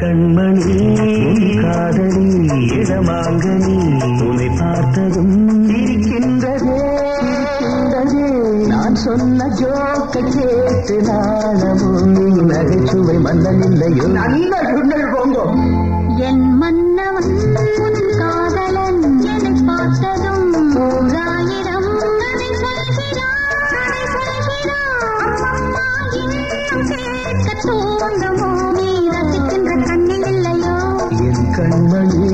கண்மணி காதலி இடமாங்கனி உன்னை பார்த்ததும் இருக்கின்றதே நான் சொன்ன ஜோக்க கேட்டு நாணமும் நகைச்சுவை மன்னனில்லையோ நல்ல சுண்டல் போங்கோ என் மன்னவன் உன் காதலன் என்னை பார்த்ததும் ஓராயிரம் அதை கேட்க தூண்டமோ நீ ரசிக்கின்ற கண்ணில் இல்லையோ என் கண்மணி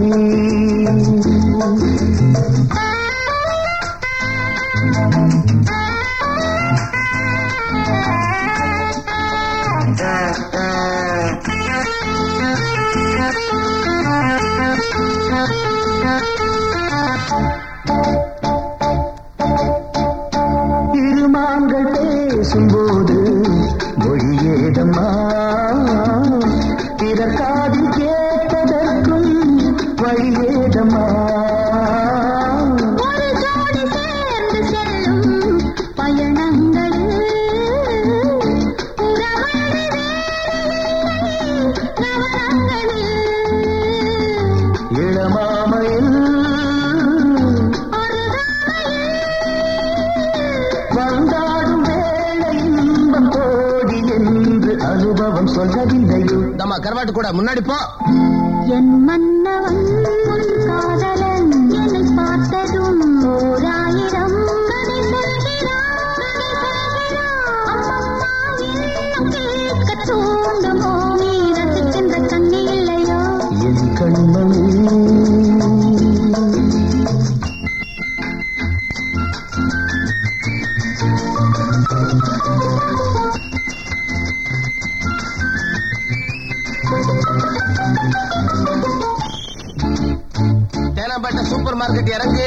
திருமாங்கள் பேசும்போது மொழியேதம்மா பிறக்காதில் கேட்பதற்கும் வழியேதம்மா ஒரு ஜோடி சேர்ந்து செல்லும் பயணங்களில் உறவழி நவரங்களில் இளமாமையில் வந்தாடும் வேளை இன்பம் கோடி என்று அனுபவம் சொல்லவில்லையோ நம்ம கருவாட்டு கூட முன்னாடி போ என் மன்னவன் உன் காதலன் என்னை பார்த்ததும் ஓராயிரம் கதை சொல்கிறான் அம்மம்மா இன்னும் கேட்க தூண்டுமோ நீ ரசிக்கின்ற கண்ணி இல்லையோ என் கண்மணி தேனாம்பேட்டை சூப்பர் மார்க்கெட் இறங்கு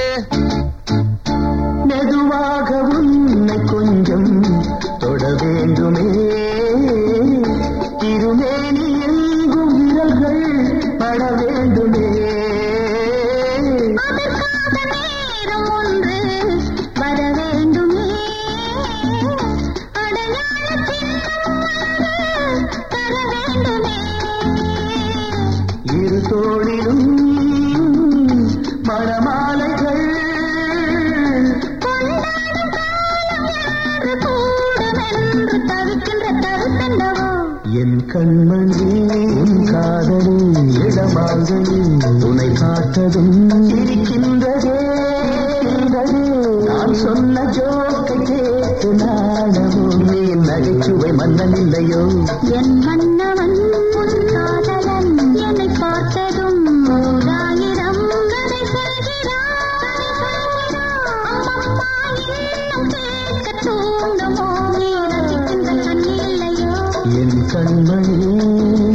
மெதுவாக உன்னை கொஞ்சம் தொட வேண்டுமே திருமேனி எங்கும் விரல்கள் பட வேண்டுமே அதற்காக நேரம் ஒன்று வர வேண்டுமே அடையாளத்தின் தர வேண்டுமே இரு தோளிலும் மணமாலைகள் கொண்டாடும் காலம் யாரு கூடுமென்று தவிக்கின்ற தருத்தண்டவோ என் கண்மணி உன் காதலி இடமாங்கனி உன்னை பார்த்ததும் இருக்கின்றதே நான் சொன்ன ஜோக்கை கேட்டு நாணமும் நீ நகைச்சுவை மன்னனில்லையோ என் மன்னவன் உன் காதலன் என்னை பார்த்ததும் ஓராயிரம் கதை சொல்கிறான் அம்மம்மா இன்னும் கேட்க தூண்டுமோ நீ ரசிக்கின்ற கண்ணி இல்லையோ என் கண்மணி